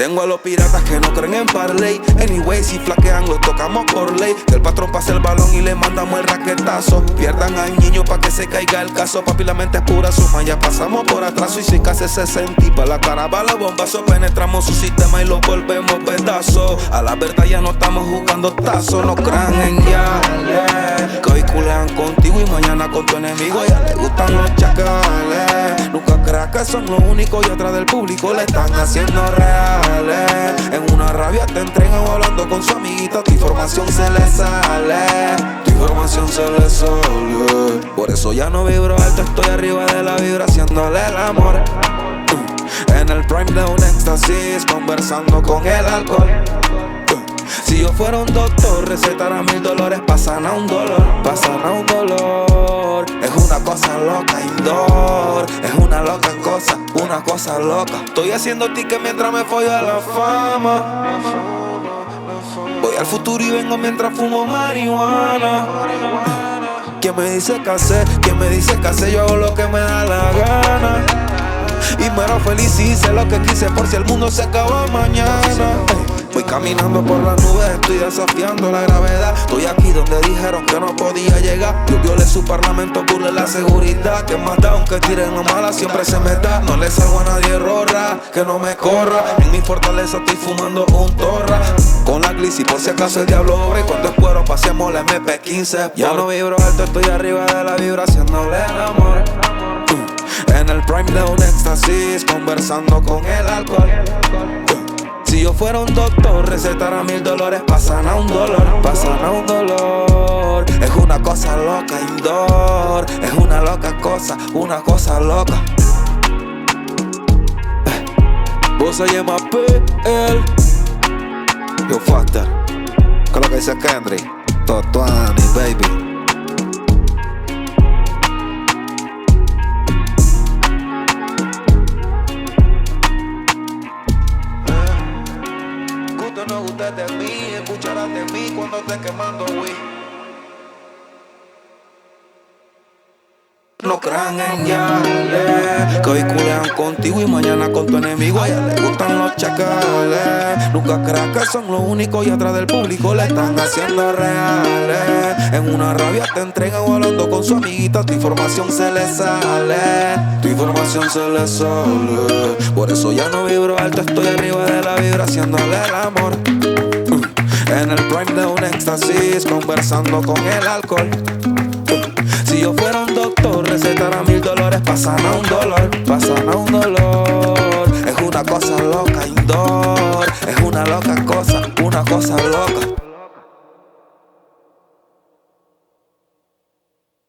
Tengo a los piratas que no creen en parlay. Anyway, si flaquean los tocamos por ley. Que el patrón pase el balón y le mandamos el raquetazo. Pierdan al niño pa' que se caiga el caso. Papi, la mente es pura suma, ya pasamos por atraso. Y si casi 60 y pa' la cara va los bombazos. Penetramos su sistema y lo volvemos pedazos. A la verdad ya no estamos jugando tazos. No crean en yales, que hoy culean contigo y mañana con tu enemigo. Ya le gustan los chacales. Nunca creas que son los únicos y atrás del público le están haciendo reales. En una rabia te entregan hablando con su amiguita. Tu información se le sale, tu información se le sale. Por eso ya no vibro alto, estoy arriba de la vibra haciéndole el amor. En el prime de un éxtasis, conversando con el alcohol. Si yo fuera un doctor, recetara $1000, pasan a $1, pasan a $1. Es una cosa loca, indoor. Es una loca cosa, una cosa loca. Estoy haciendo ticket mientras me follo a la fama. Voy al futuro y vengo mientras fumo marihuana. ¿Quién me dice que hacer? ¿Quién me dice que hacer? Yo hago lo que me da la gana. Y muero feliz y hice lo que quise por si el mundo se acaba mañana. Voy caminando por las nubes, estoy desafiando la gravedad. Estoy aquí donde dijeron que no podía llegar. Yo violé su parlamento, burlé la seguridad. Que más da, aunque tiren lo mala, siempre se me da. No le salgo a nadie rorra, que no me corra. En mi fortaleza estoy fumando un torra. Con la glissy por si acaso el diablo obra. Y cuando es cuero pasemos la MP15. Ya no vibro alto, estoy arriba de la vibra haciéndole el amor. En el prime de un éxtasis, conversando con el alcohol. Si yo fuera un doctor, recetara $1000, pasan a $1, pasan a $1. Es una cosa loca, indoor. Es una loca cosa, una cosa loca. Vos se llama PL. Yo Factor. ¿Qué es lo que dice Kendrick? Totuani, baby. No gustes de mí, escucharás de mí cuando esté quemando weed. No crean en yales, que hoy culean contigo y mañana con tu enemigo. A ella le gustan los chacales. Nunca creas que son los únicos y atrás del público le están haciendo reales. En una rabia te entregan hablando con su amiguita. Tu información se le sale, tu información se le sale. Por eso ya no vibro alto, estoy arriba de la vibra haciéndole el amor. En el prime de un éxtasis, conversando con el alcohol. Si yo fuera un doctor, recetara $1000, pasan a $1, pasan a $1.